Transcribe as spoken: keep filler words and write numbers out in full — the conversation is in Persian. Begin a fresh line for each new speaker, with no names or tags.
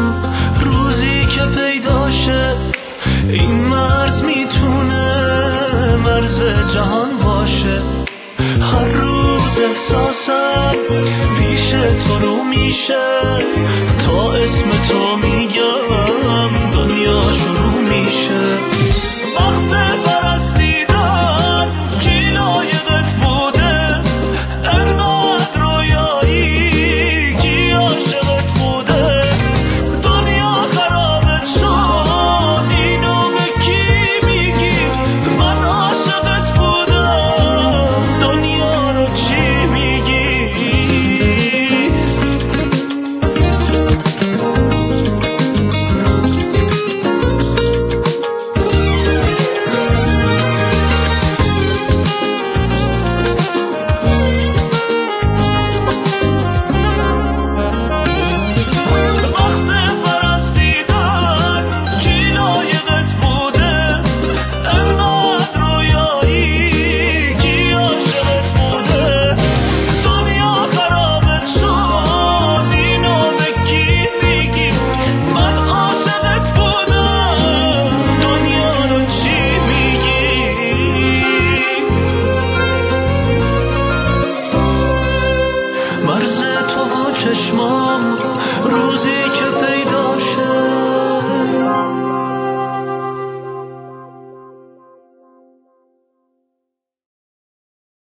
روزی که پیداشه این مرز میتونه مرز جهان باشه. هر روز احساسم پیش تو رو میشه تا اسم تو